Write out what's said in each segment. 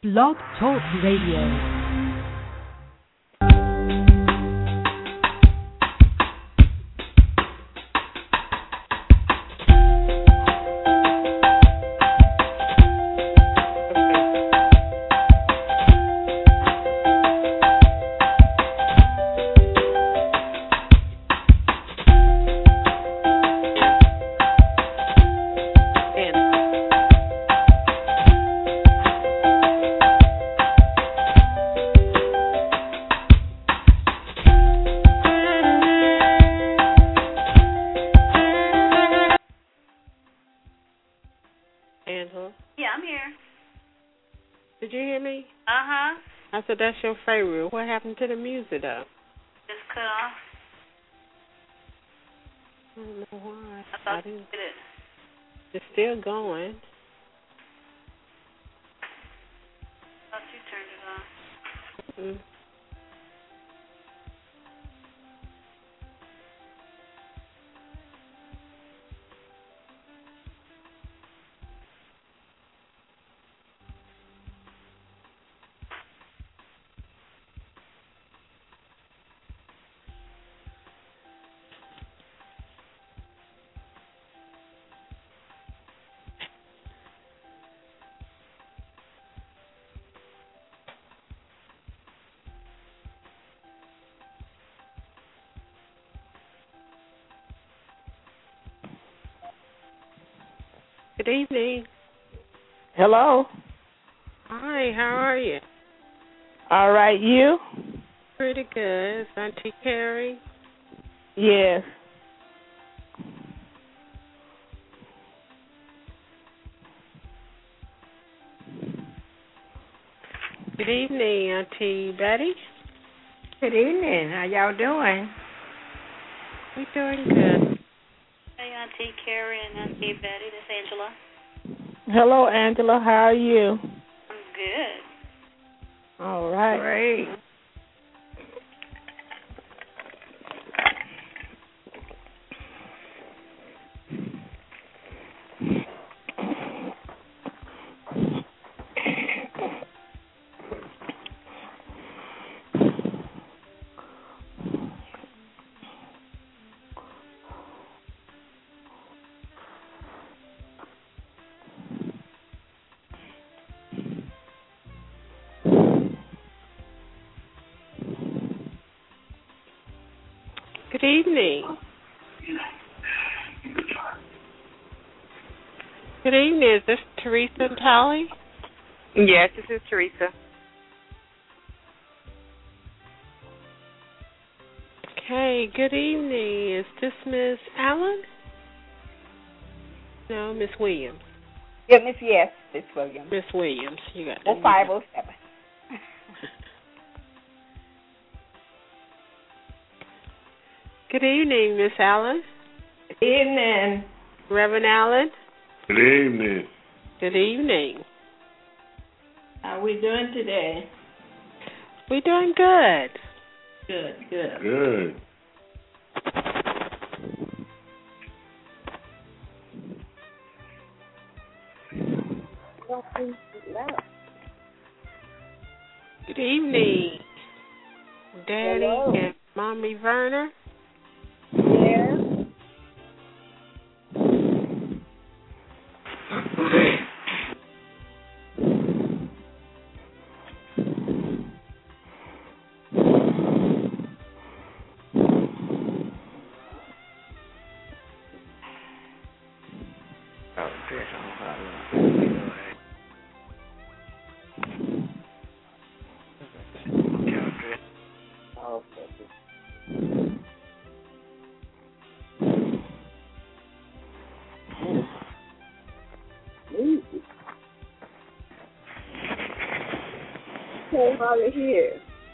Blog Talk Radio. I said, that's your favorite. What happened to the music, though? Just cut off. I don't know why. I thought you did it. It's still going. I thought you turned it off. Mm-mm. Good evening. Hello. Hi, how are you? All right, you? Pretty good. Is Auntie Carrie? Yes. Good evening, Auntie Betty. Good evening. How y'all doing? We're doing good. Hey, Auntie Carrie and Auntie Betty. This is Angela. Hello, Angela. How are you? I'm good. All right. Great. Good evening. Good evening. Is this Teresa and Tolly? Yes, this is Teresa. Okay, good evening. Is this Miss Allen? No, Miss Williams. Yes, Miss Williams. Miss Williams, you got that. 0507. Good evening, Miss Allen. Good evening. Reverend Allen. Good evening. Good evening. How are we doing today? We're doing good. Good. Good evening, Daddy. Hello. And Mommy Verner. Yes. Came out of here.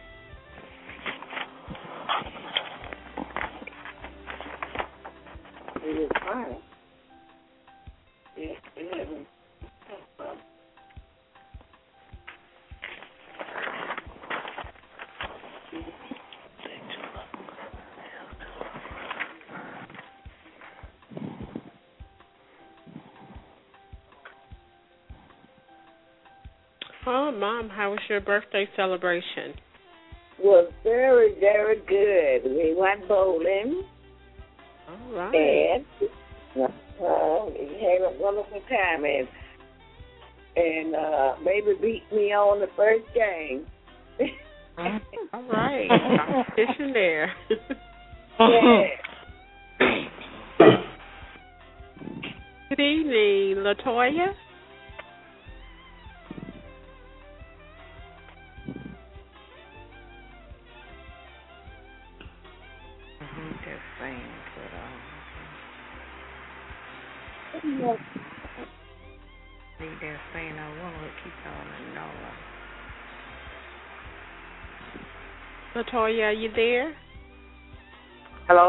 It is fine. Yes, it is. Mom, how was your birthday celebration? Was very, very good. We went bowling. All right. And we had a wonderful time. And baby beat me on the first game. All right. Competition there. Yeah. Good evening, LaToya. Just saying, need that saying I want to keep on and LaToya, are you there? Hello?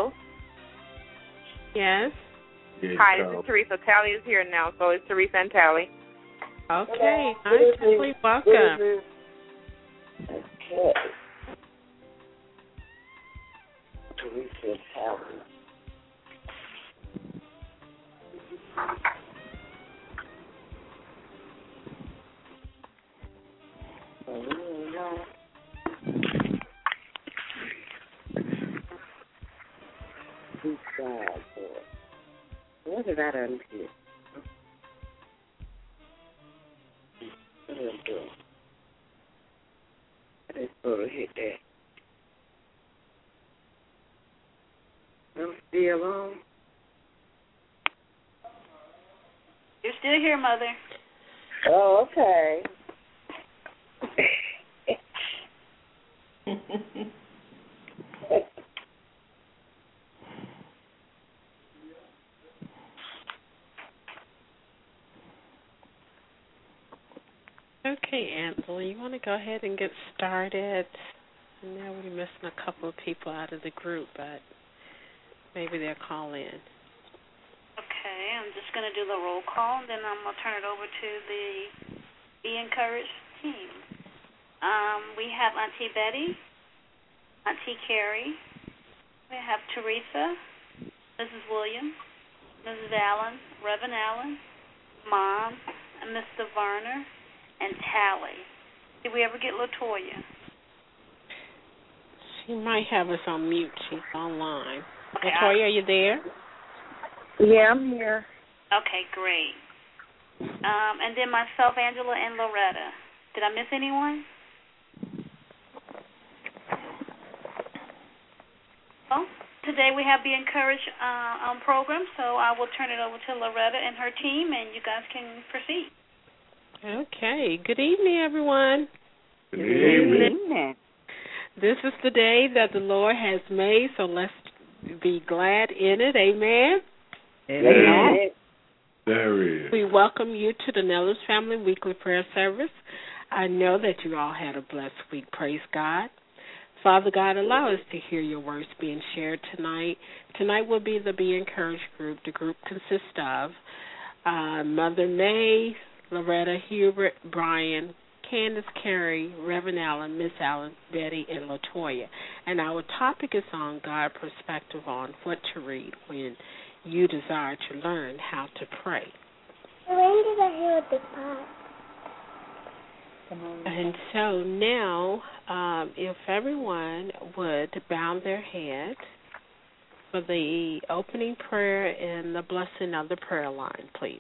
Yes. Hi, this is Teresa. Tally is here now, so it's Teresa and Tally. Okay. Hi, Tally. Welcome. Okay. Teresa Tally. What did I done here? I just sort of hit that. I'm still on. You're still here, Mother. Oh, okay. Okay, Angela, you want to go ahead and get started? I know we're missing a couple of people out of the group, but maybe they'll call in. Okay, I'm just going to do the roll call, and then I'm going to turn it over to the Be Encouraged team. We have Auntie Betty, Auntie Carrie, we have Teresa, Mrs. Williams, Mrs. Allen, Reverend Allen, Mom, and Mr. Varner, and Tally. Did we ever get LaToya? She might have us on mute. She's online. Okay, LaToya, are you there? Yeah, I'm here. Okay, great. And then myself, Angela, and Loretta. Did I miss anyone? Well, today we have the Encourage program, so I will turn it over to Loretta and her team, and you guys can proceed. Okay. Good evening, everyone. Good evening. This is the day that the Lord has made, so let's be glad in it. Amen. Amen. There is. We welcome you to the Nellis Family Weekly Prayer Service. I know that you all had a blessed week. Praise God. Father God, allow us to hear your words being shared tonight. Tonight will be the Be Encouraged group. The group consists of Mother May, Loretta, Hubert, Brian, Candace, Carrie, Reverend Allen, Miss Allen, Betty, and LaToya. And our topic is on God's perspective on what to read when you desire to learn how to pray. When did I hear the part? And so now, if everyone would bow their head for the opening prayer and the blessing of the prayer line, please.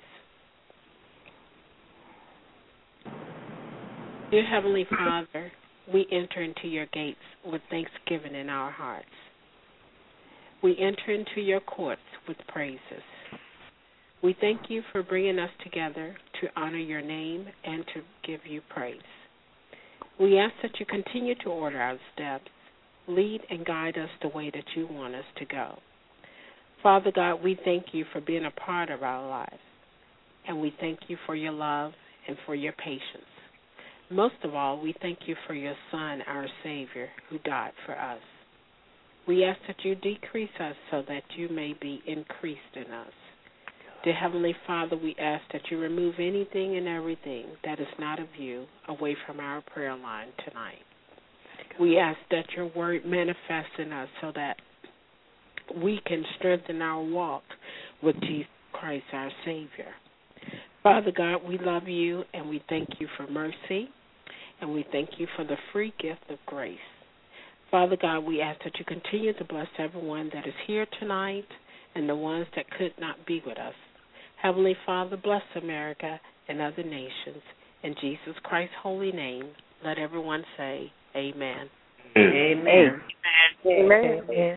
Dear Heavenly Father, we enter into your gates with thanksgiving in our hearts. We enter into your courts with praises. We thank you for bringing us together to honor your name and to give you praise. We ask that you continue to order our steps, lead and guide us the way that you want us to go. Father God, we thank you for being a part of our lives, and we thank you for your love and for your patience. Most of all, we thank you for your Son, our Savior, who died for us. We ask that you decrease us so that you may be increased in us. Dear Heavenly Father, we ask that you remove anything and everything that is not of you away from our prayer line tonight. We ask that your word manifests in us so that we can strengthen our walk with Jesus Christ, our Savior. Father God, we love you and we thank you for mercy. and we thank you for the free gift of grace. Father God, we ask that you continue to bless everyone that is here tonight and the ones that could not be with us. Heavenly Father, bless America and other nations. In Jesus Christ's holy name, let everyone say amen. Amen. Amen. Amen.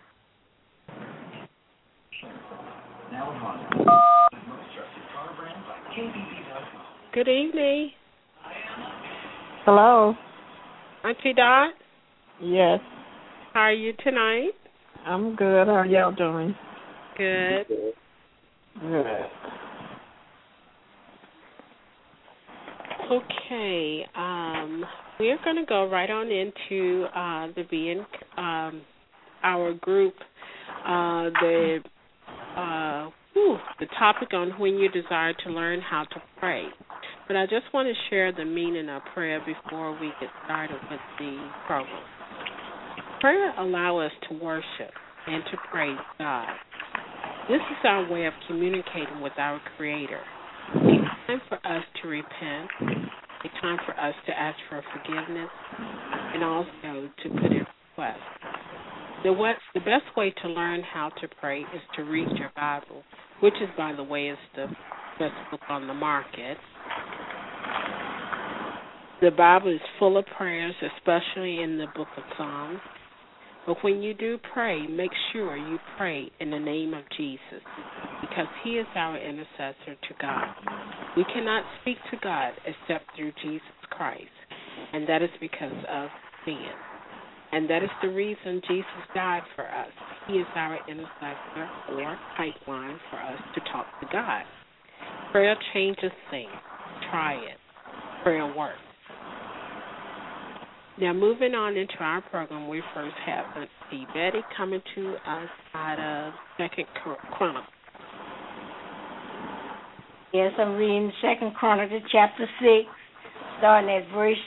Good evening, Hello. Auntie Dot. Yes, How are you tonight? I'm good. How are y'all doing? Good. Good. Okay, we're going to go right on into our group, the topic on when you desire to learn how to pray. But I just want to share the meaning of prayer before we get started with the program. Prayer allows us to worship and to praise God. This is our way of communicating with our Creator. It's time for us to repent. It's time for us to ask for forgiveness and also to put in requests. The best way to learn how to pray is to read your Bible, which is, by the way, is the best book on the market. The Bible is full of prayers, especially in the book of Psalms. But when you do pray, make sure you pray in the name of Jesus, because he is our intercessor to God. We cannot speak to God except through Jesus Christ, and that is because of sin. And that is the reason Jesus died for us. He is our intercessor or pipeline for us to talk to God. Prayer changes things. Try it. Prayer works. Now, moving on into our program, we first have Auntie Betty coming to us out of 2nd Chronicles. Yes, I'm reading 2nd Chronicles chapter 6, starting at verse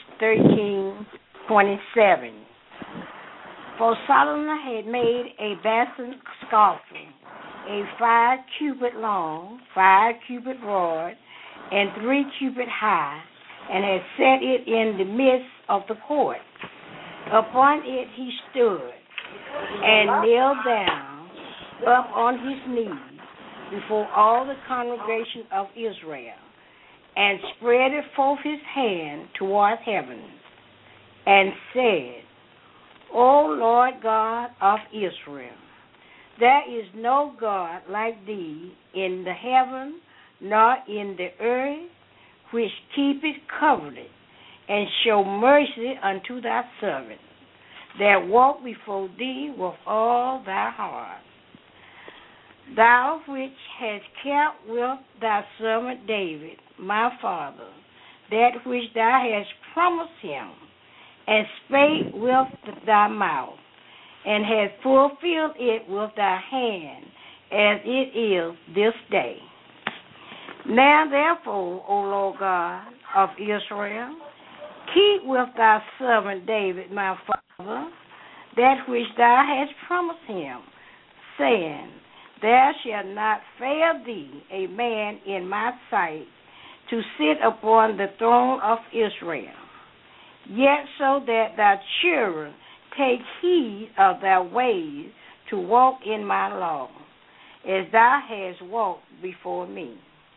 13:27. For Solomon had made a basin scoffer, a 5 cubit long, 5 cubit broad, and 3 cubit high, and had set it in the midst of the court. Upon it he stood, and kneeled down up on his knees before all the congregation of Israel, and spread forth his hand toward heaven, and said, O Lord God of Israel, there is no God like thee in the heaven, nor in the earth, which keepeth covenant, and show mercy unto thy servant, that walk before thee with all thy heart. Thou which hast kept with thy servant David, my father, that which thou hast promised him, and spake with thy mouth, and hast fulfilled it with thy hand, as it is this day. Now therefore, O Lord God of Israel, keep with thy servant David, my father, that which thou hast promised him, saying, There shall not fail thee a man in my sight to sit upon the throne of Israel. Yet so that thy children take heed of thy ways to walk in my law, as thou hast walked before me.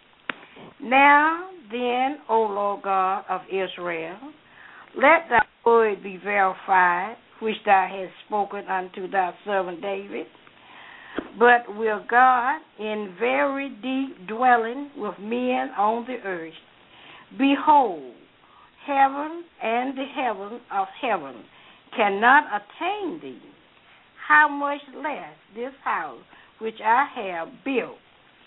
Now then, O Lord God of Israel, let thy word be verified, which thou hast spoken unto thy servant David. But will God in very deep dwelling with men on the earth? Behold, heaven and the heaven of heaven cannot attain thee. How much less this house which I have built?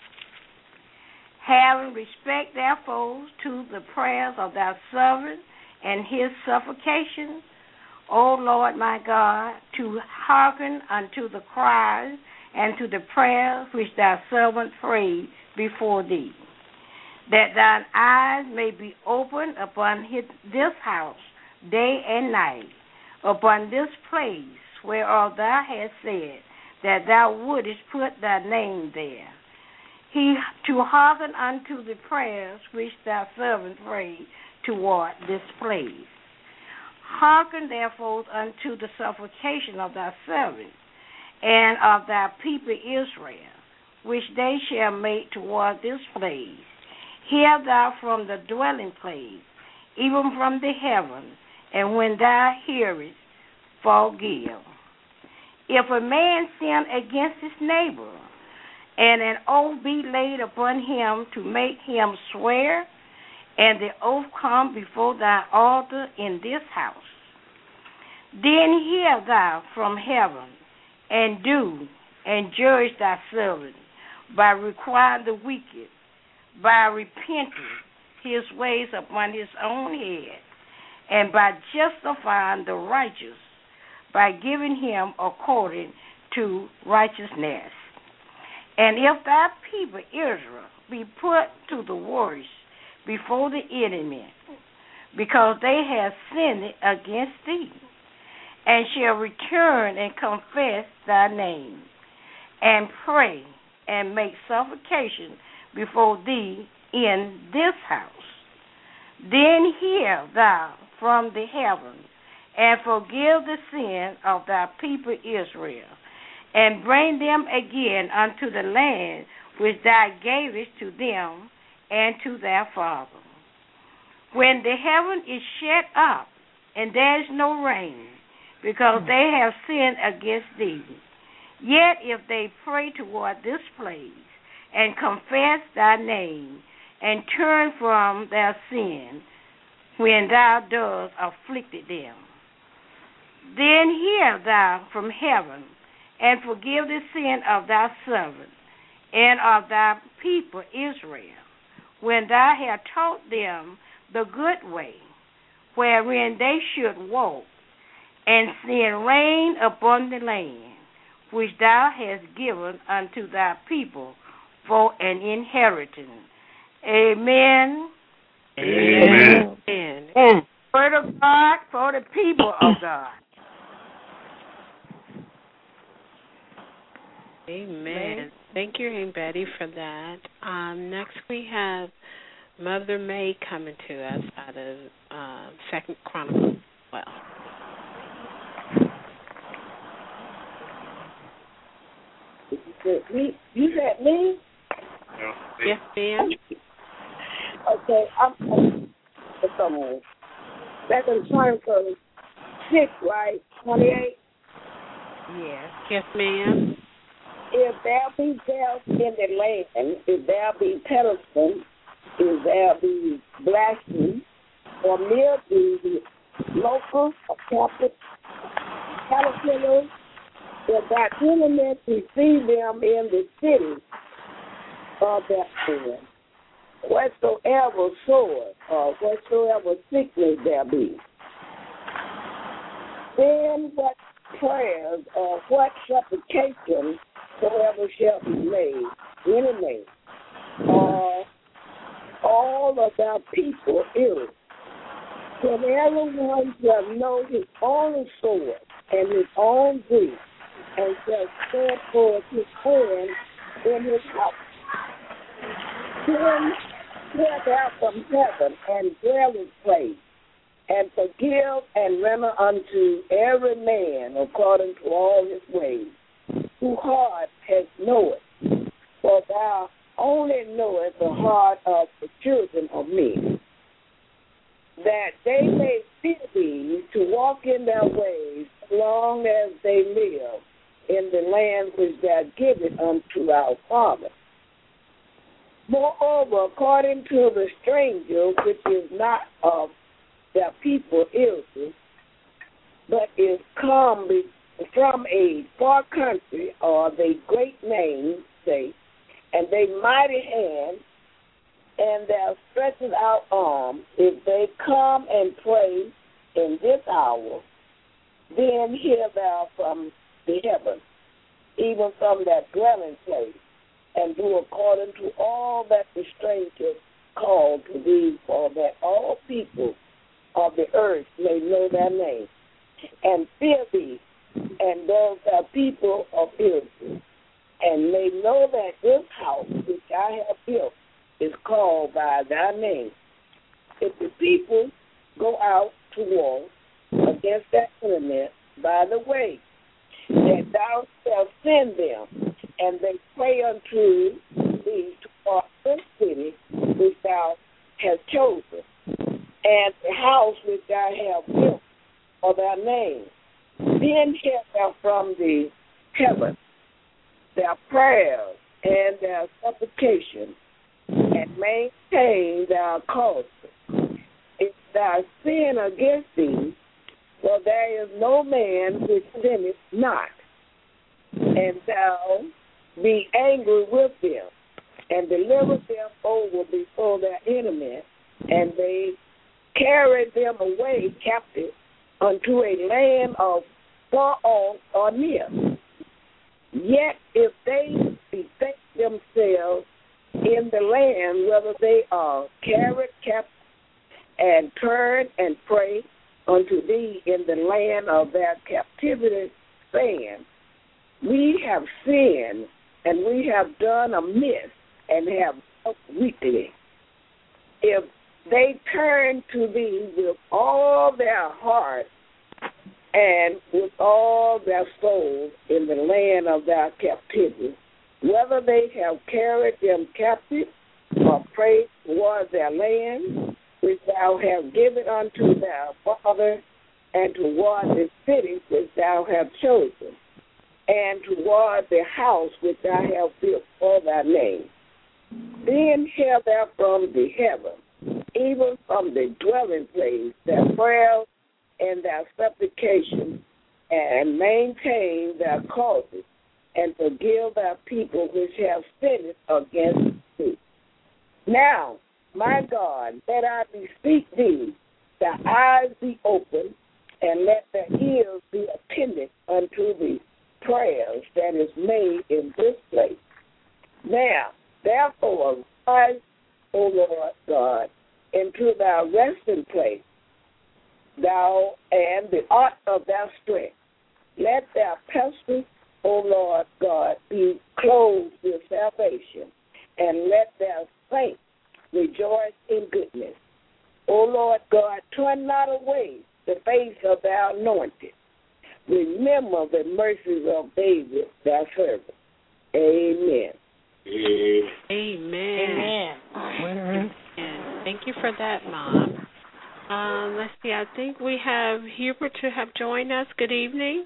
Having respect, therefore, to the prayers of thy servant and his supplications, O Lord my God, to hearken unto the cries and to the prayers which thy servant prayed before thee, that thine eyes may be opened upon this house day and night, upon this place whereof thou hast said that thou wouldest put thy name there. To hearken unto the prayers which thy servant prayed toward this place. Hearken therefore unto the supplication of thy servant and of thy people Israel, which they shall make toward this place. Hear thou from the dwelling place, even from the heaven, and when thou hearest, forgive. If a man sin against his neighbor, and an oath be laid upon him to make him swear, and the oath come before thy altar in this house, then hear thou from heaven, and do, and judge thy servant, by requiring the wicked, by repenting his ways upon his own head, and by justifying the righteous, by giving him according to righteousness. And if thy people Israel be put to the worst before the enemy, because they have sinned against thee, and shall return and confess thy name, and pray and make supplication before thee in this house, then hear thou from the heaven, and forgive the sin of thy people Israel, and bring them again unto the land which thou gavest to them and to their father. When the heaven is shut up, and there is no rain, because they have sinned against thee, yet if they pray toward this place, and confess thy name, and turn from their sin, when thou dost afflict them, then hear thou from heaven, and forgive the sin of thy servant, and of thy people Israel, when thou hast taught them the good way, wherein they should walk, and send rain upon the land, which thou hast given unto thy people for an inheritance. Amen. Amen. Amen. Word of God for the people of God. Amen. Thank you, Aunt Betty, for that. Next we have Mother May coming to us out of 2 Chronicles 12. You said me? Yes, ma'am. Okay, I'm someone. Back in Chronicles 6, right? 28. Yes. Yes, ma'am. If there be death in the land, if there be pedestal, if there be blasphemy, or mildew, locusts, or caterpillars, if that element receive them in the city of that sin, whatsoever sword or whatsoever sickness there be, then what prayers or what supplication soever shall be made, any or all of our people ill. Whenever one shall know his own sword and his own grief, and shall stand forth his hand in his house, then hear thou from heaven and dwell in place, and forgive and render unto every man according to all his ways, whose heart has known, for thou only knowest the heart of the children of men, that they may fear thee to walk in their ways as long as they live in the land which thou givest unto our father. Moreover, according to the stranger which is not of their people Israel, but is come from a far country, or they great name, say, and they mighty hand, and their stretched out arm, if they come and pray in this hour, then hear thou from the heaven, even from that dwelling place, and do according to all that the stranger called to thee, for that all people of the earth may know thy name, and fear thee, and those thy people of Israel, and may know that this house which I have built is called by thy name. If the people go out to war, against that enemy by the way, that thou shalt send them, and they pray unto thee toward this city which thou hast chosen, and the house which thou hast built for thy name. Then hear thou from the heaven their prayers and their supplications, and maintain their cause. If thou sin against thee, for there is no man which sinneth not, and thou be angry with them, and deliver them over before their enemies, and they carry them away captive unto a land of far off or near. Yet if they betake themselves in the land, whether they are carried captive, and turn and pray unto thee in the land of their captivity, saying, we have sinned, and we have done amiss, and have dealt wickedly. If they turn to thee with all their heart and with all their soul in the land of their captivity, whether they have carried them captive or prayed toward their land, which thou hast given unto their father, and toward the city which thou hast chosen, and toward the house which thou hast built for thy name. Then hear thou from the heaven, even from the dwelling place, their prayers and their supplications, and maintain their causes, and forgive thy people which have sinned against thee. Now, my God, let I beseech thee, thy eyes be open, and let their ears be attentive unto the prayers that is made in this place. Now, therefore, rise, O Lord God, into thy resting place, thou and the ark of thy strength. Let thy pestilence, O Lord God, be clothed with salvation, and let thy saints rejoice in goodness. O Lord God, turn not away the face of thy anointed. Remember the mercies of David, thy servant. Amen. Amen. Amen. Thank you for that, Mom. Let's see. I think we have Hubert to have joined us. Good evening.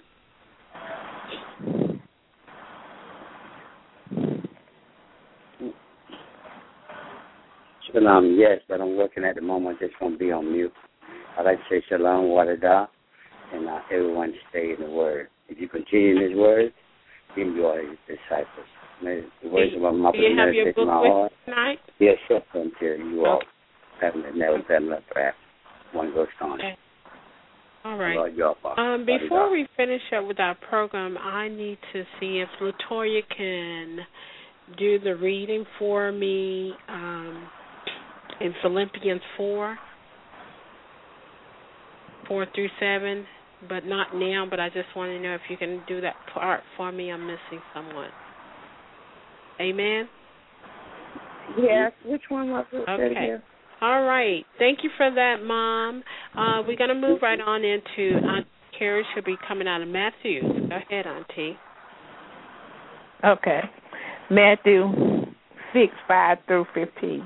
Shalom, yes, but I'm working at the moment. Just going to be on mute. I'd like to say shalom, wadadah, and everyone stay in the word. If you continue in his word, then you are his disciples. May the words of my mouth do you have your book with heart. Tonight? Yes, sure, until you all haven't never been left perhaps. One goes on. Okay. All right. Before we finish up with our program, I need to see if Latoya can do the reading for me in Philippians 4 through 7, but not now, but I just want to know if you can do that part for me. I'm missing someone. Amen? Yes. Which one was it? Okay. All right. Thank you for that, Mom. We're going to move right on into Auntie Carrie. She'll be coming out of Matthew. Go ahead, Auntie. Okay. Matthew 6, 5 through 15.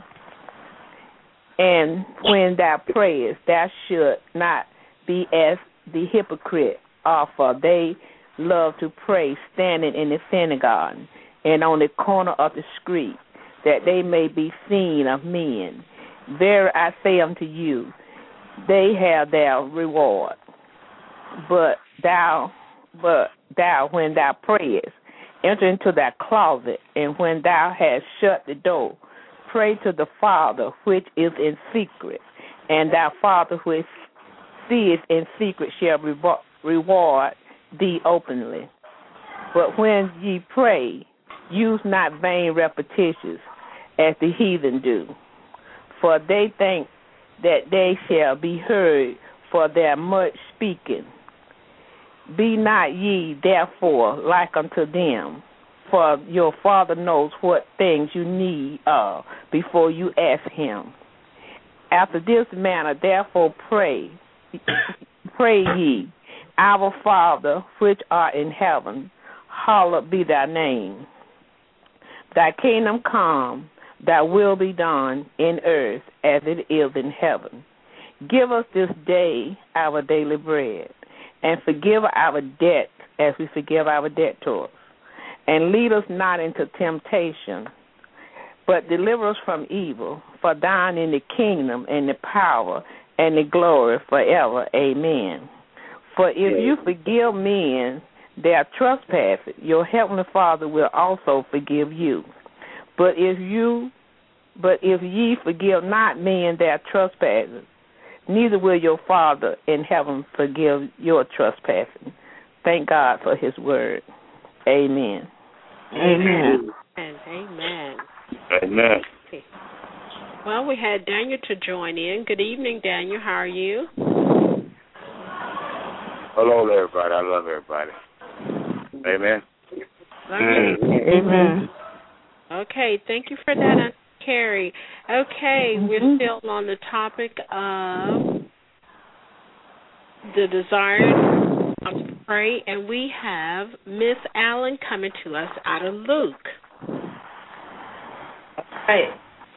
And when thou prayest, thou should not be as the hypocrite are, for they love to pray standing in the synagogue and on the corner of the street, that they may be seen of men. Verily I say unto you, they have their reward. But thou, when thou prayest, enter into thy closet, and when thou hast shut the door, pray to the Father which is in secret, and thy Father which seeth in secret shall reward thee openly. But when ye pray, use not vain repetitions, as the heathen do, for they think that they shall be heard for their much speaking. Be not ye therefore like unto them, for your Father knows what things you need before you ask him. After this manner, therefore pray pray ye, Our Father, which art in heaven, hallowed be thy name. Thy kingdom come, thy will be done in earth as it is in heaven. Give us this day our daily bread, and forgive our debts as we forgive our debtors. And lead us not into temptation, but deliver us from evil. For thine is the kingdom and the power and the glory forever. Amen. For if you forgive men their trespasses, your heavenly Father will also forgive you. But if ye forgive not men their trespasses, neither will your Father in heaven forgive your trespasses. Thank God for his word. Amen. Amen. Amen. Amen. Okay. Well, we had Daniel to join in. Good evening, Daniel. How are you? Hello, everybody. I love everybody. Amen. Amen. Okay, thank you for that, Aunt Carrie. Okay, we're still on the topic of the desire to pray, and we have Miss Allen coming to us out of Luke. Right.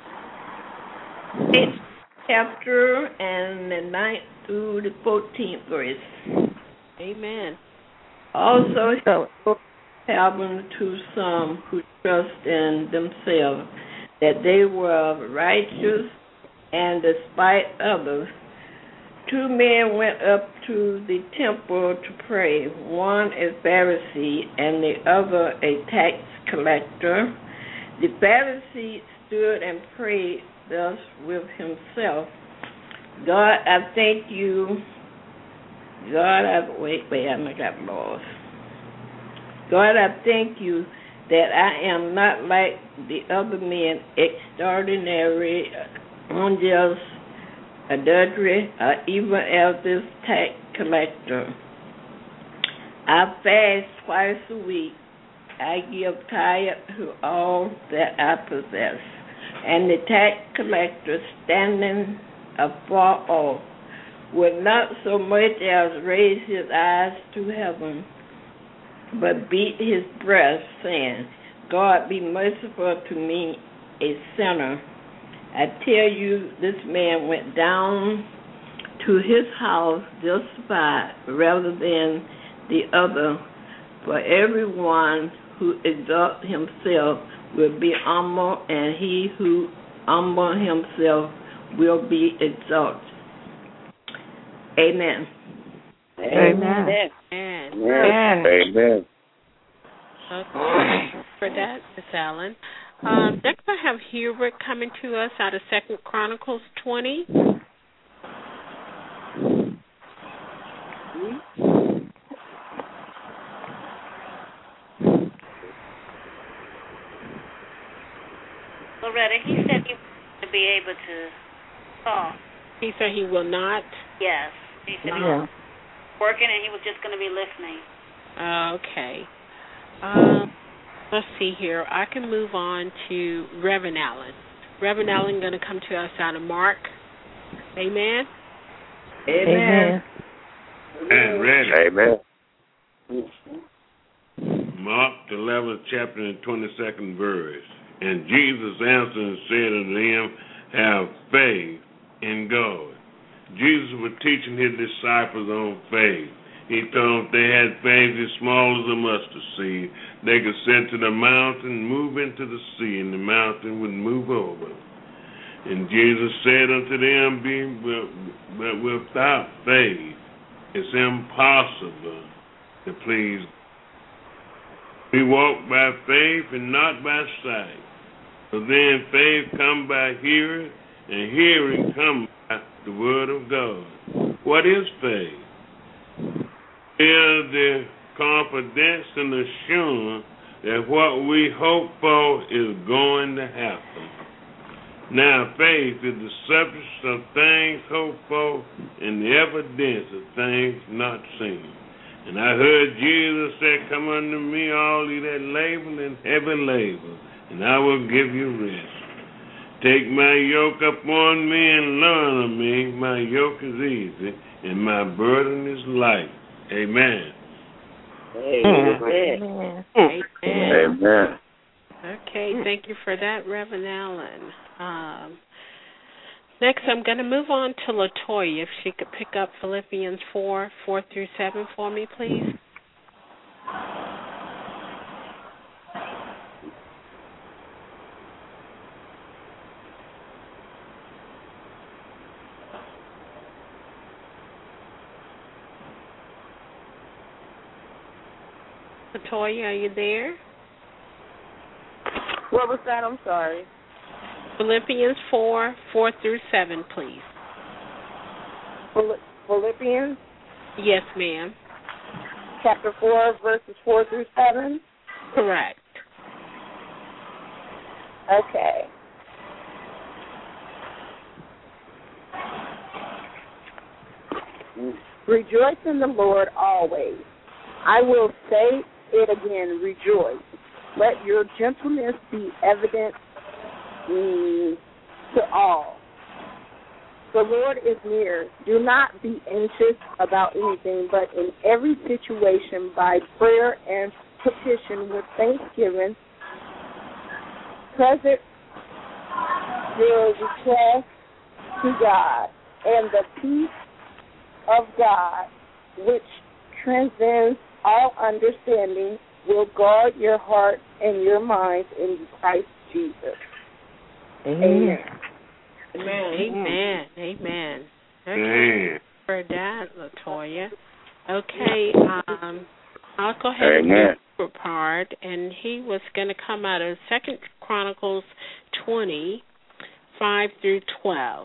8th chapter and the 9th through the 14th verse. Amen. Also, happened to some who trust in themselves that they were righteous, and despite others. 2 men went up to the temple to pray, one a Pharisee and the other a tax collector. The Pharisee stood and prayed thus with himself, God, I thank you. God, I got lost. God, I thank you that I am not like the other men, extraordinary, unjust, adultery, or even as this tax collector. I fast twice a week. I give tithe to all that I possess. And the tax collector, standing afar off, would not so much as raise his eyes to heaven, but beat his breast, saying, God, be merciful to me, a sinner. I tell you, this man went down to his house justified rather than the other. For everyone who exalts himself will be humble, and he who humbles himself will be exalted. Amen. Amen. Amen. Amen. Okay, for that, Miss Allen. Next, I have Hubert coming to us out of 2 Chronicles 20. Loretta, he said he would be able to talk. He said he will not? Yes. He said he was working and he was just going to be listening. Okay. Let's see here. I can move on to Reverend Allen. Reverend Allen going to come to us out of Mark. Amen? Amen. And ready. Amen. Mark, the 11th chapter and 22nd verse. And Jesus answered and said unto them, have faith in God. Jesus was teaching his disciples on faith. He told them if they had faith as small as a mustard seed, they could say to the mountain, move into the sea, and the mountain would move over. And Jesus said unto them, but without faith, it's impossible to please God. We walk by faith and not by sight. So then faith come by hearing, and hearing come by the word of God. What is faith? Is the confidence and assurance that what we hope for is going to happen. Now, faith is the substance of things hoped for and the evidence of things not seen. And I heard Jesus say, come unto me, all ye that labor and heavy labor, and I will give you rest. Take my yoke upon me and learn of me. My yoke is easy, and my burden is light. Amen. Amen. Amen. Amen. Okay, thank you for that, Reverend Allen. Next, I'm going to move on to Latoya. If she could pick up Philippians 4:4-7 for me, please. Latoya, are you there? What was that? I'm sorry. Philippians 4:4-7, please. Philippians? Yes, ma'am. Chapter 4, verses 4-7? Correct. Okay. Rejoice in the Lord always. I will say it again, rejoice. Let your gentleness be evident to all. The Lord is near. Do not be anxious about anything, but in every situation, by prayer and petition with thanksgiving, present your request to God, and the peace of God, which transcends all understanding, will guard your heart and your minds in Christ Jesus. Amen. Amen. Amen. Okay. For that, Latoya. Okay. I'll go ahead and read the part, and he was going to come out of 2 Chronicles 20:5-12.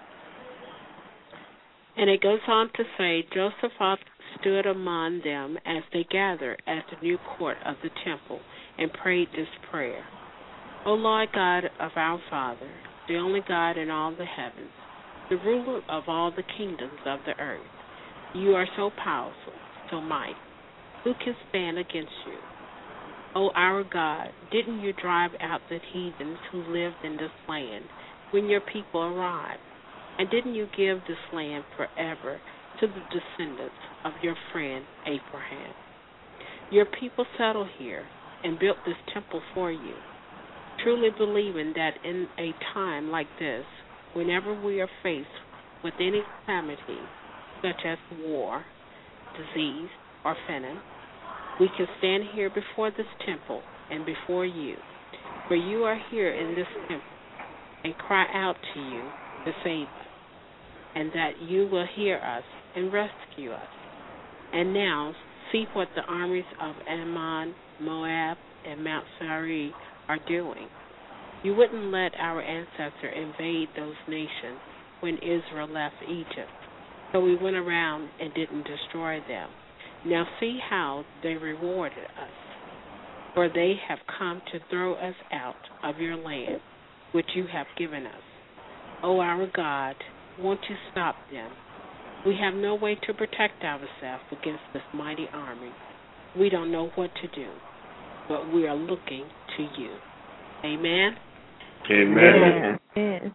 And it goes on to say, Josaphat stood among them as they gathered at the new court of the temple and prayed this prayer. O Lord God of our Father, the only God in all the heavens, the ruler of all the kingdoms of the earth, you are so powerful, so mighty. Who can stand against you? O our God, didn't you drive out the heathens who lived in this land when your people arrived? And didn't you give this land forever to the descendants of your friend Abraham? Your people settled here and built this temple for you, truly believing that in a time like this, whenever we are faced with any calamity, such as war, disease, or famine, we can stand here before this temple and before you, for you are here in this temple, and cry out to you to save us, and that you will hear us and rescue us. And now see what the armies of Ammon, Moab, and Mount Seir are doing. You wouldn't let our ancestor invade those nations when Israel left Egypt, so we went around and didn't destroy them. Now see how they rewarded us, for they have come to throw us out of your land, which you have given us. O our God, won't you stop them? We have no way to protect ourselves against this mighty army. We don't know what to do, but we are looking to you. Amen? Amen. Amen.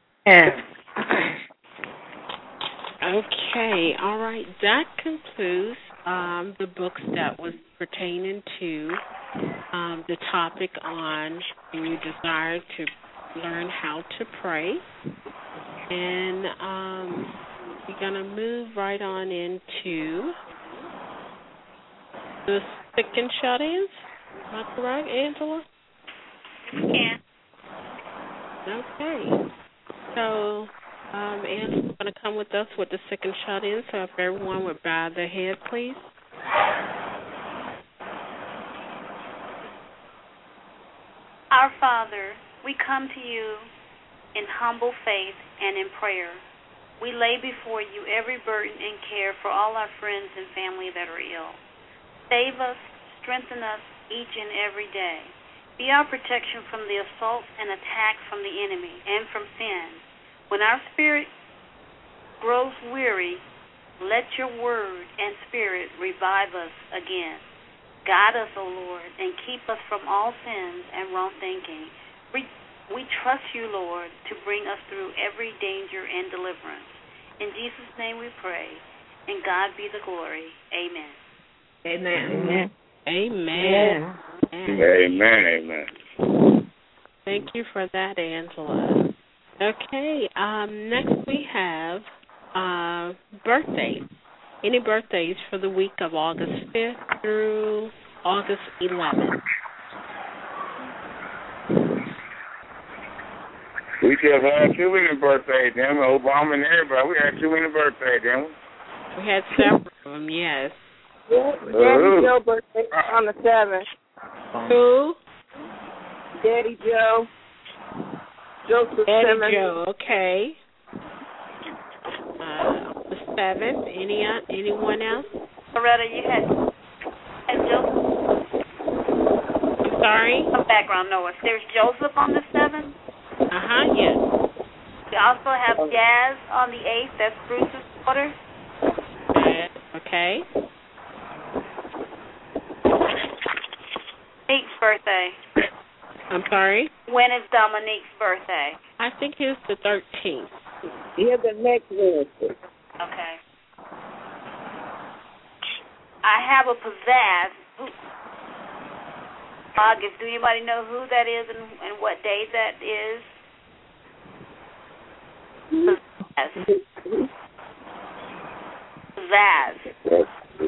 Okay, all right. That concludes the books that was pertaining to the topic on when you desire to learn how to pray. And we're going to move right on into the sick and shut-ins. Am I correct, Angela? Yeah. Okay. So, Angela's going to come with us with the sick and shut-ins, so if everyone would bow their head, please. Our Father, we come to you in humble faith and in prayer. We lay before you every burden and care for all our friends and family that are ill. Save us, strengthen us each and every day. Be our protection from the assault and attack from the enemy and from sin. When our spirit grows weary, let your word and spirit revive us again. Guide us, O Lord, and keep us from all sins and wrong thinking. We trust you, Lord, to bring us through every danger and deliverance. In Jesus' name we pray. And God be the glory. Amen. Amen. Amen. Amen. Thank you for that, Angela. Okay, next we have birthdays. Any birthdays for the week of August 5th through August 11th? We just had too many birthdays, them. Obama and everybody. We had too many birthdays, them. We had several of them, yes. Daddy Joe birthday on the 7th. Who? Daddy Joe. Joseph Daddy Simmons. Joe, okay. The 7th. Anyone else? Loretta, you had Joseph. I'm sorry? Some background noise. There's Joseph on the 7th. Yes. We also have Jazz on the 8th. That's Bruce's daughter. Okay. Dominique's birthday. I'm sorry? When is Dominique's birthday? I think it's the 13th. Yeah, the next Wednesday. Okay. I have a pizzazz. August. Do anybody know who that is and what day that is? Pizzazz.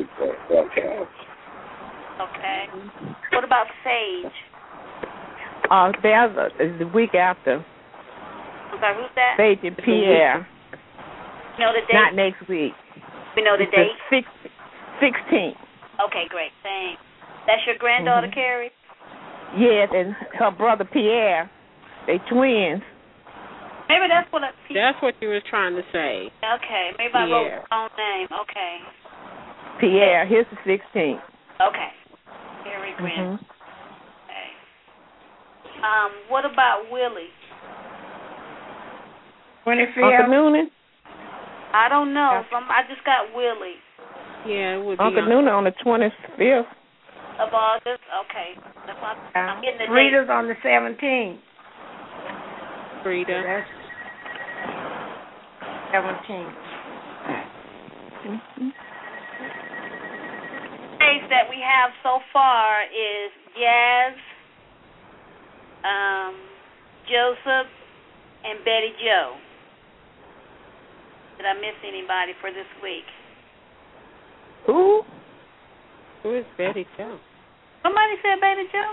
Okay. What about Sage? There's the week after. I'm sorry, who's that? Sage and Pierre. You know the date? Not next week. We know the date? 16th. Okay, great. Thanks. That's your granddaughter, Carrie? Yes, and her brother Pierre. They twins. Maybe that's what that's what you were trying to say. Okay, maybe I wrote the wrong name. Okay. Pierre, here's the 16th. Okay. Carrie Grant. Okay. What about Willie? 25th. Uncle Noonan? I don't know. I just got Willie. Yeah, it would be Uncle Noonan on the 25th. Of August? Okay. I'm getting the Rita's date. on the 17th. Rita. That's 17th. Dates that we have so far is Jazz, Joseph, and Betty Joe. Did I miss anybody for this week? Who? Who is Betty Joe? Somebody said Betty Joe?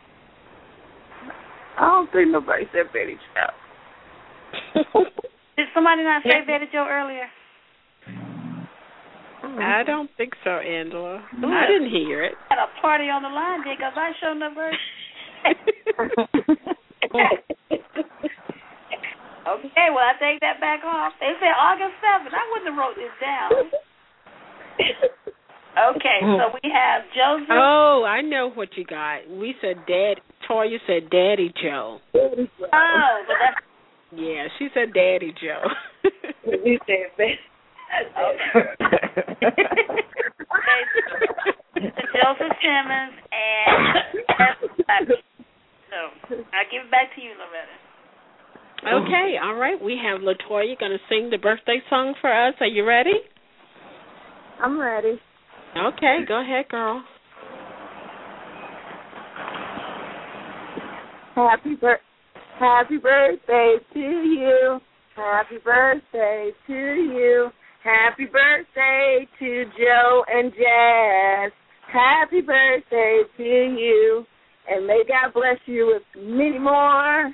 I don't think nobody said Betty Joe. Did somebody not say Betty Joe earlier? I don't think so, Angela. I didn't hear it. Had a party on the line, because I showed up early. Okay, well, I take that back off. They said August 7th. I wouldn't have wrote this down. Okay, so we have Joseph. Oh, I know what you got. We said Toya said Daddy Joe. Oh, but that's... Yeah, she said Daddy Joe. We said Betty. Joseph Simmons and so I'll give it back to you, Loretta. Okay, all right. We have LaToya going to sing the birthday song for us. Are you ready? I'm ready. Okay, go ahead, girl. Happy birthday to you. Happy birthday to you. Happy birthday to Joe and Jazz. Happy birthday to you. And may God bless you with many more.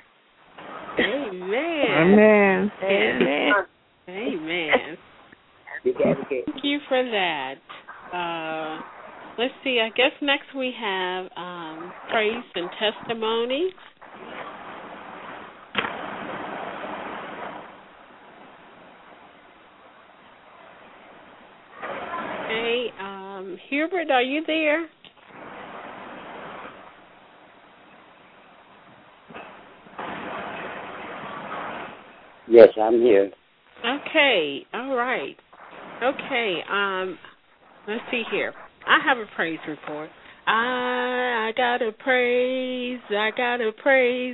Amen. Amen. Amen. Amen. Thank you for that. Let's see. I guess next we have praise and testimony. Okay. Hubert, are you there? Yes, I'm here. Okay, all right. Okay, let's see here. I have a praise report. I gotta praise, gotta praise.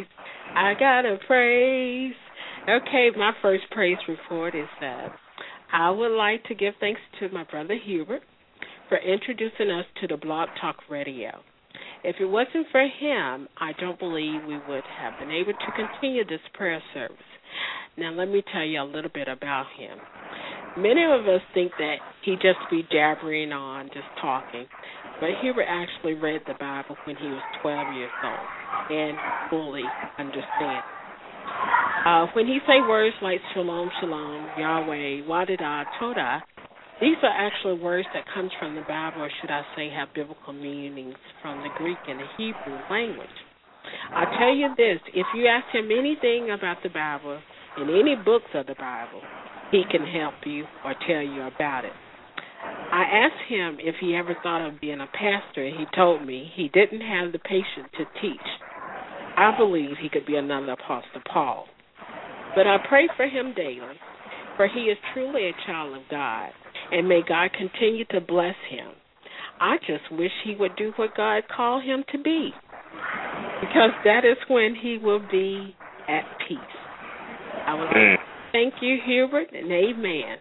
I gotta praise. Okay, my first praise report is that I would like to give thanks to my brother Hubert for introducing us to the Blog Talk Radio. If it wasn't for him, I don't believe we would have been able to continue this prayer service. Now, let me tell you a little bit about him. Many of us think that he just be jabbering on, just talking, but Hubert actually read the Bible when he was 12 years old and fully understand. When he say words like Shalom, Shalom, Yahweh, Wadida, Toda, these are actually words that comes from the Bible, or should I say have biblical meanings from the Greek and the Hebrew language. I'll tell you this, if you ask him anything about the Bible, in any books of the Bible, he can help you or tell you about it. I asked him if he ever thought of being a pastor, and he told me he didn't have the patience to teach. I believe he could be another Apostle Paul. But I pray for him daily, for he is truly a child of God, and may God continue to bless him. I just wish he would do what God called him to be, because that is when he will be at peace. I would like to thank you, Hubert, and amen.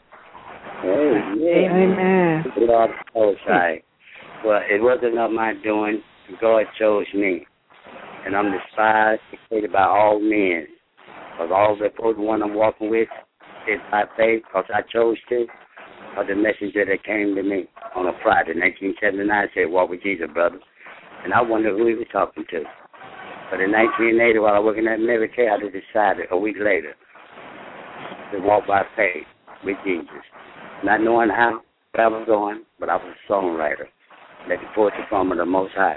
Amen. Well, it wasn't of my doing. God chose me. And I'm despised, hated by all men. Because all the one I'm walking with is by faith, because I chose to, or the messenger that came to me on a Friday, 1979, said, walk with Jesus, brother. And I wondered who he was talking to. But in 1980, while I was working at Mary Kay, I just decided a week later to walk by faith with Jesus. Not knowing how, where I was going, but I was a songwriter. Let the poetry from the Most High.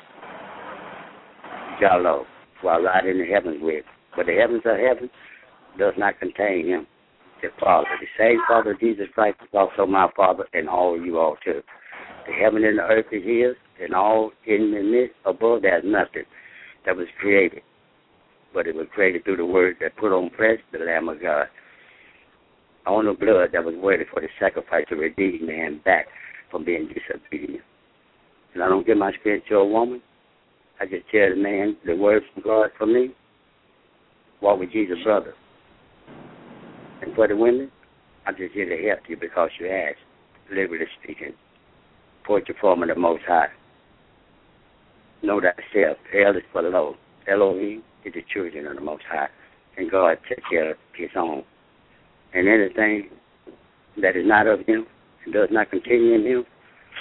Jallo, who I ride in the heavens with. But the heavens of heaven does not contain him, the Father. The same Father of Jesus Christ is also my Father, and all of you all too. The heaven and the earth is his, and all in the midst above there's nothing that was created. But it was created through the word that put on flesh, the Lamb of God. On the blood that was waited for the sacrifice to redeem man back from being disobedient. And I don't give my spirit to a woman. I just tell the man the word from God for me. Walk with Jesus, brother. And for the women, I'm just here to help you because you asked, liberally speaking. Poetry form of the Most High. Know thyself. Hell is for low. Elohim is the children of the Most High. And God takes care of his own. And anything that is not of him and does not continue in him,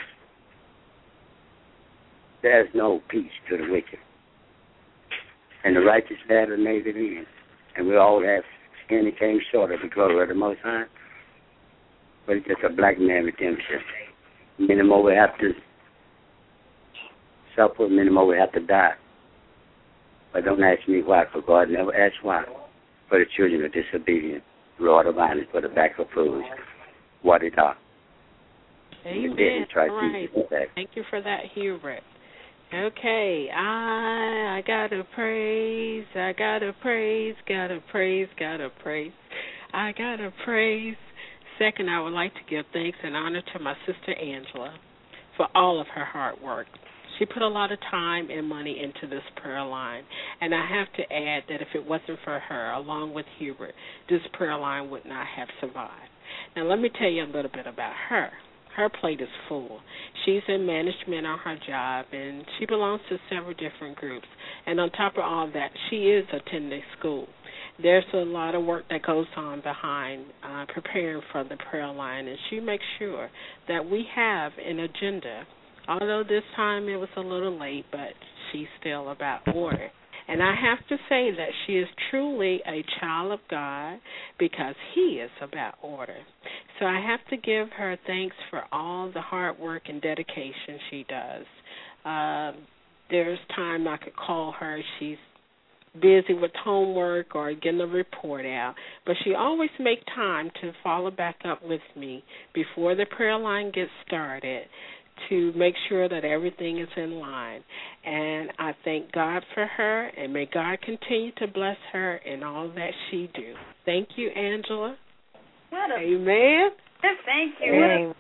there's no peace to the wicked. And the righteous have made it in. And we all have sin that came short of the glory of the Most High. But it's just a black man redemption. Many more will have to suffer, many more will have to die. But don't ask me why, for God never asks why. For the children of disobedience. Lord of violence for the back of fools. What it are. Amen. All right. Thank you for that, Hubert. Okay. I gotta praise. I gotta praise. Gotta praise. Gotta praise. I gotta praise. Second, I would like to give thanks and honor to my sister Angela for all of her hard work. She put a lot of time and money into this prayer line, and I have to add that if it wasn't for her, along with Hubert, this prayer line would not have survived. Now, let me tell you a little bit about her. Her plate is full. She's in management on her job, and she belongs to several different groups. And on top of all that, she is attending school. There's a lot of work that goes on behind preparing for the prayer line, and she makes sure that we have an agenda. Although this time it was a little late, but she's still about order. And I have to say that she is truly a child of God because he is about order. So I have to give her thanks for all the hard work and dedication she does. There's time I could call her. She's busy with homework or getting a report out, but she always makes time to follow back up with me before the prayer line gets started to make sure that everything is in line. And I thank God for her, and may God continue to bless her in all that she do. Thank you, Angela. Amen. Thank you.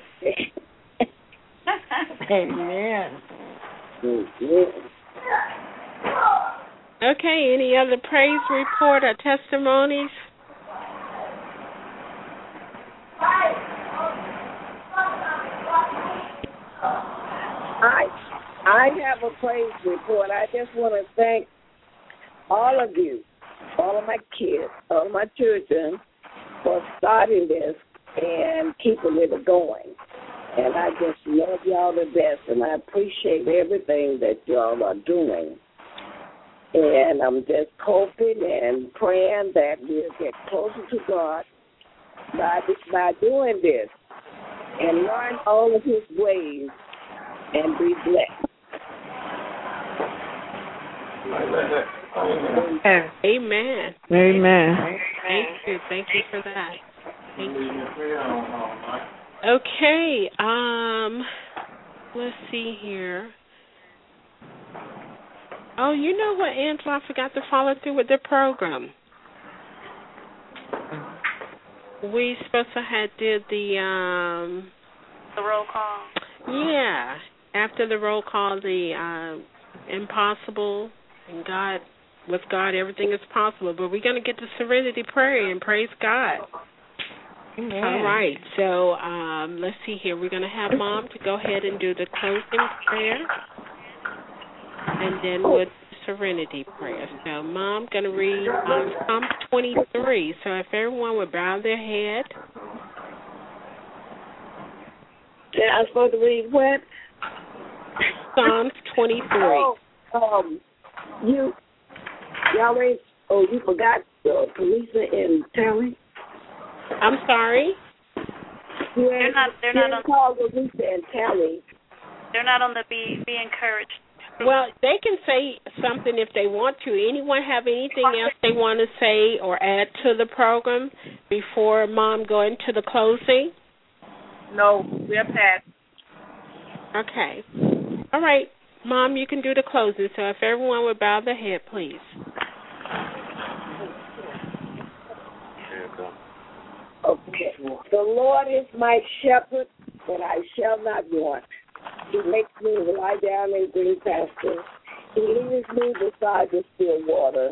Amen. Okay, any other praise report or testimonies? I have a praise report. I just want to thank all of you, all of my kids, all of my children for starting this and keeping it going. And I just love y'all the best, and I appreciate everything that y'all are doing. And I'm just hoping and praying that we'll get closer to God by doing this and learn all of his ways and be blessed. Amen. Amen. Thank you for that. Thank you. Okay, let's see here. Oh, you know what, Angela? I forgot to follow through with the program. We supposed to have did the roll call. Yeah, after the roll call, the impossible, and God, with God, everything is possible. But we're going to get the serenity prayer and praise God. Amen. All right, so let's see here. We're going to have Mom to go ahead and do the closing prayer, and then with serenity prayer. So Mom going to read Psalm 23. So if everyone would bow their head. Yeah, I'm supposed to read what? Psalm 23. You forgot Teresa and Terry? I'm sorry? They're not on Teresa and Terry. They're not on the Be Encouraged. Well, they can say something if they want to. Anyone have anything else they want to say or add to the program before Mom go into the closing? No, we're past. Okay. All right. Mom, you can do the closing. So if everyone would bow their head, please. Okay. The Lord is my shepherd, and I shall not want. He makes me lie down in green pastures. He leads me beside the still water.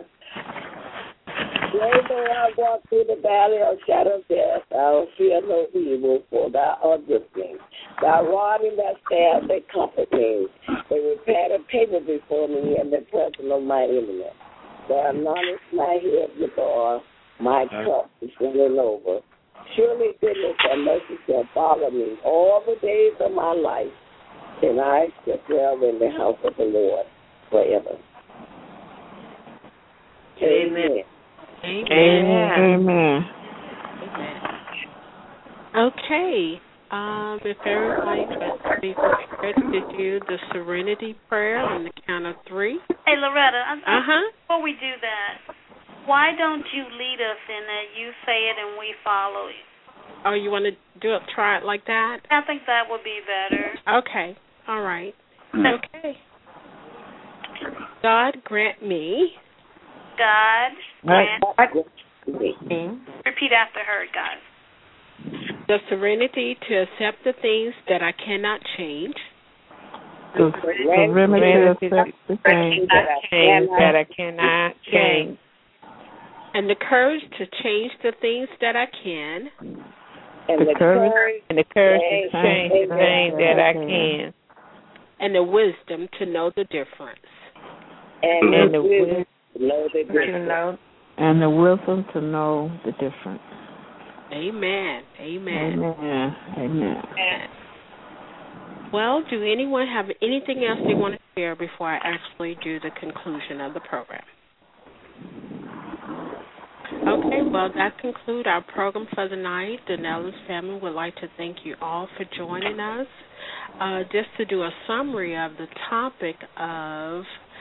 Yea, though I walk through the valley of shadow of death, I will fear no evil, for thou art with me. Thy rod and thy staff, they comfort me. They prepare a table before me in the presence of my enemy. Thou anointest my head with oil, my cup is running over. Surely goodness and mercy shall follow me all the days of my life, and I shall dwell in the house of the Lord forever. Amen. Amen. Okay. If everybody would be prepared to do the serenity prayer on the count of 3. Hey, Loretta, Uh-huh. Before we do that, why don't you lead us in it? You say it and we follow it. Oh, you want to try it like that? I think that would be better. Okay. All right. Okay. God grant me. God grant me. Repeat after her, guys. The serenity to accept the things that I cannot change. The serenity to accept the things that I cannot change. And the courage to change the things that I can. And the courage to change the things that I can. And the wisdom to know the difference. And the wisdom to know and the wisdom to know the difference. Amen. Amen. Amen. Amen. Well, do anyone have anything else they want to share before I actually do the conclusion of the program? Okay, well, that concludes our program for the night. The Nellis family would like to thank you all for joining us. Just to do a summary of the topic of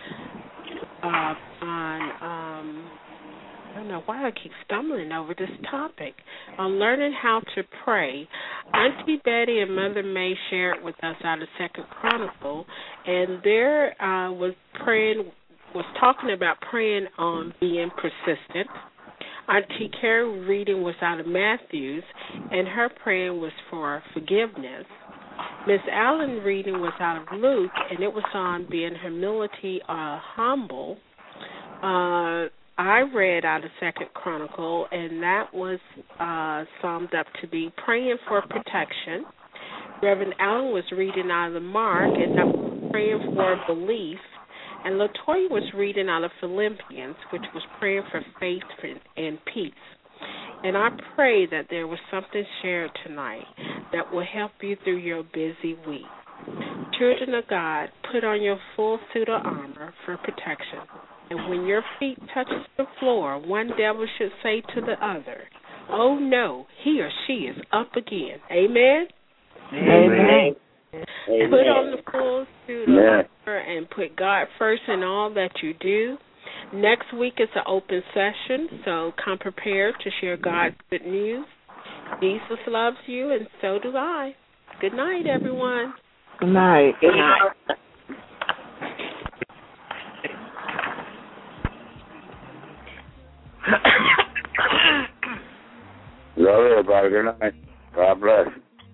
I don't know why I keep stumbling over this topic, on learning how to pray. Auntie Betty and Mother May shared with us out of 2nd Chronicle, and there was talking about praying on being persistent. Auntie Carrie reading was out of Matthews, and her praying was for forgiveness. Miss Allen reading was out of Luke, and it was on being humble. I read out of 2nd Chronicle, and that was summed up to be praying for protection. Reverend Allen was reading out of the Mark, and that was praying for belief. And LaToya was reading out of Philippians, which was praying for faith and peace. And I pray that there was something shared tonight that will help you through your busy week. Children of God, put on your full suit of armor for protection. And when your feet touch the floor, one devil should say to the other, "Oh no, he or she is up again." Amen? Amen. Amen. Put on the full suit of armor and put God first in all that you do. Next week is an open session, so come prepared to share God's good news. Jesus loves you, and so do I. Good night, everyone. Good night. Good night. Love everybody. Good night. God bless.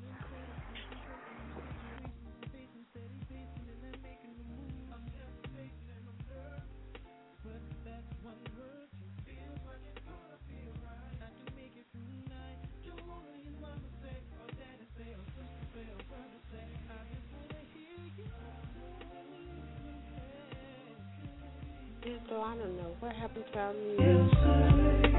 So I don't know what happened to our music.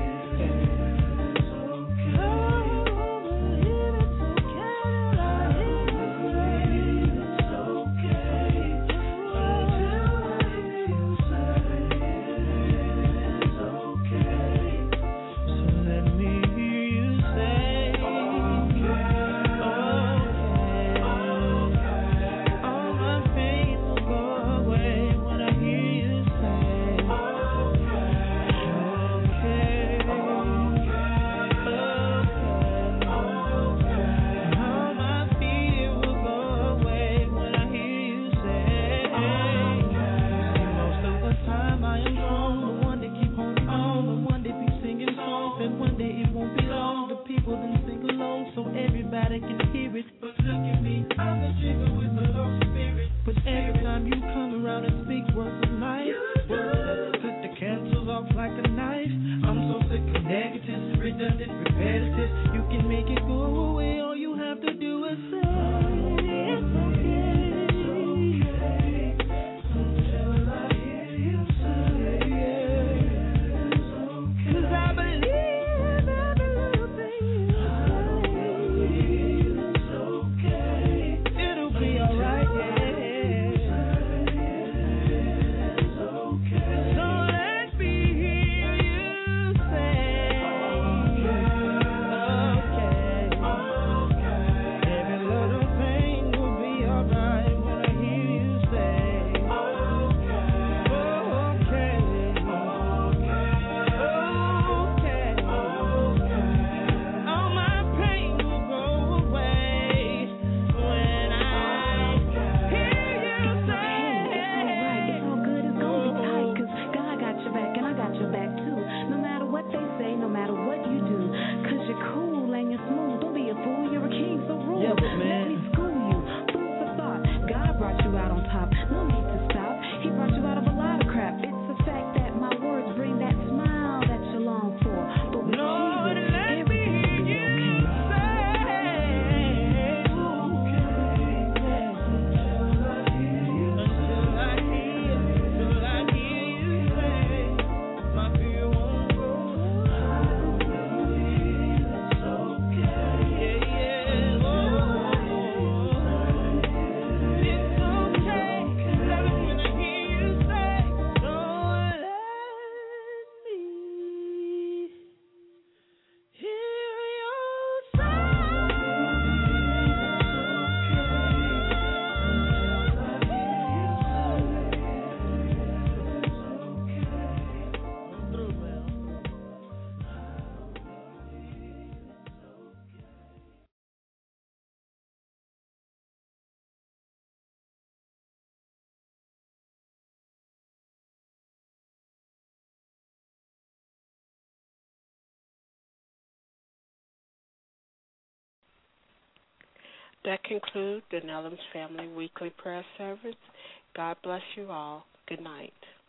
That concludes the Nellum's Family Weekly Prayer Service. God bless you all. Good night.